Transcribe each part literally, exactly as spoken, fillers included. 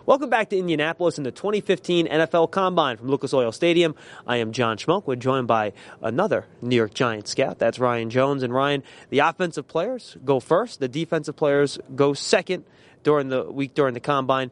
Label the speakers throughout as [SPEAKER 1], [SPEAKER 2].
[SPEAKER 1] Welcome back to Indianapolis in the twenty fifteen N F L Combine from Lucas Oil Stadium. I am John Schmuck. We're joined by another New York Giants scout. That's Ryan Jones. And Ryan, the offensive players go first. The defensive players go second during the week during the Combine.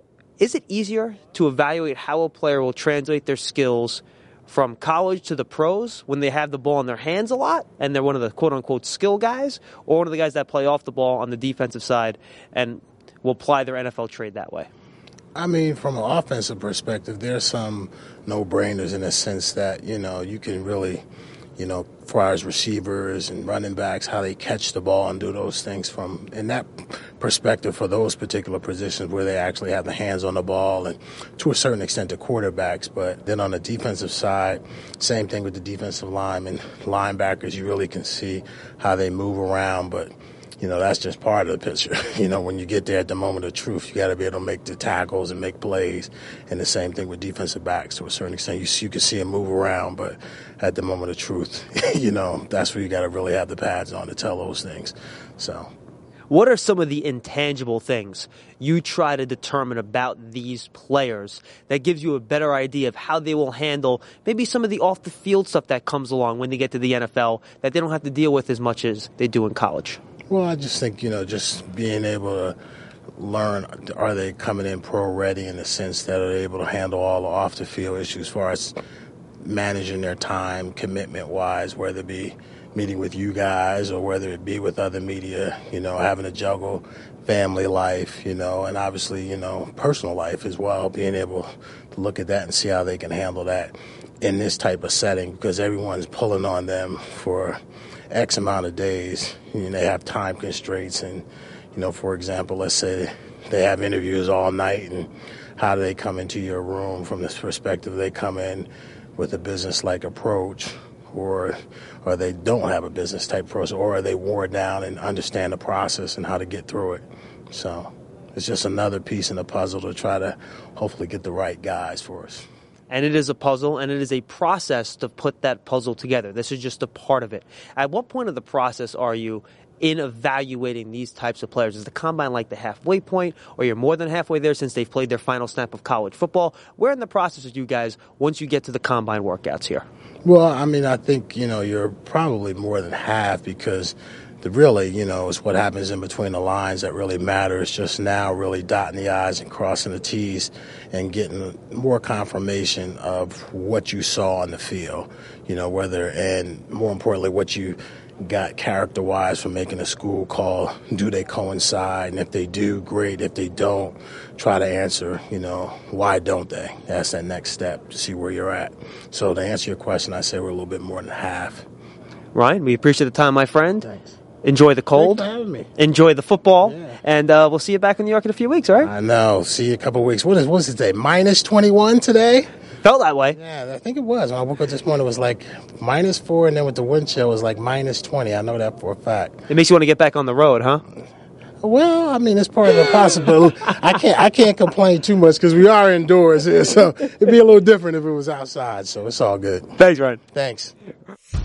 [SPEAKER 1] Is it easier to evaluate how a player will translate their skills from college to the pros when they have the ball in their hands a lot and they're one of the quote-unquote skill guys, or one of the guys that play off the ball on the defensive side and will apply their N F L trade that way?
[SPEAKER 2] I mean, from an offensive perspective, there's some no-brainers in the sense that, you know, you can really, you know, as far as receivers and running backs, how they catch the ball and do those things from, in that perspective for those particular positions where they actually have the hands on the ball and to a certain extent the quarterbacks. But then on the defensive side, same thing with the defensive linemen, linebackers, you really can see how they move around, but you know, that's just part of the picture. You know, when you get there at the moment of truth, you got to be able to make the tackles and make plays. And the same thing with defensive backs to a certain extent. You, see, you can see them move around, but at the moment of truth, you know, that's where you got to really have the pads on to tell those things. So,
[SPEAKER 1] what are some of the intangible things you try to determine about these players that gives you a better idea of how they will handle maybe some of the off-the-field stuff that comes along when they get to the N F L that they don't have to deal with as much as they do in college?
[SPEAKER 2] Well, I just think, you know, just being able to learn, are they coming in pro-ready in the sense that are they able to handle all the off-the-field issues as far as managing their time, commitment-wise, whether it be meeting with you guys or whether it be with other media, you know, having to juggle family life, you know, and obviously, you know, personal life as well, being able to look at that and see how they can handle that in this type of setting because everyone's pulling on them for X amount of days. You know, they have time constraints and, you know, for example, let's say they have interviews all night and how do they come into your room from this perspective? They come in with a business-like approach or or they don't have a business-type approach or are they worn down and understand the process and how to get through it. So it's just another piece in the puzzle to try to hopefully get the right guys for us.
[SPEAKER 1] And it is a puzzle, and it is a process to put that puzzle together. This is just a part of it. At what point of the process are you in evaluating these types of players? Is the Combine like the halfway point, or you're more than halfway there since they've played their final snap of college football? Where in the process are you guys once you get to the Combine workouts here?
[SPEAKER 2] Well, I mean, I think, you know, you're probably more than half because the really, you know, it's what happens in between the lines that really matters. Just now really dotting the I's and crossing the T's and getting more confirmation of what you saw on the field, you know, whether, and more importantly, what you got character-wise from making a school call. Do they coincide? And if they do, great. If they don't, try to answer, you know, why don't they? That's that next step to see where you're at. So to answer your question, I say we're a little bit more than half.
[SPEAKER 1] Ryan, we appreciate the time, my friend.
[SPEAKER 2] Thanks.
[SPEAKER 1] Enjoy the cold.
[SPEAKER 2] Thanks for having me.
[SPEAKER 1] Enjoy the football.
[SPEAKER 2] Yeah.
[SPEAKER 1] And uh, we'll see you back in New York in a few weeks, all right?
[SPEAKER 2] I know. See you in a couple of weeks. What is what is it today? minus twenty-one today?
[SPEAKER 1] Felt that way.
[SPEAKER 2] Yeah, I think it was. When I woke up this morning, it was like minus four, and then with the wind chill, it was like minus twenty. I know that for a fact.
[SPEAKER 1] It makes you want to get back on the road, huh?
[SPEAKER 2] Well, I mean, it's part of the possibility. I can't I can't complain too much because we are indoors here, so it'd be a little different if it was outside, so it's all good.
[SPEAKER 1] Thanks, Ryan.
[SPEAKER 2] Thanks.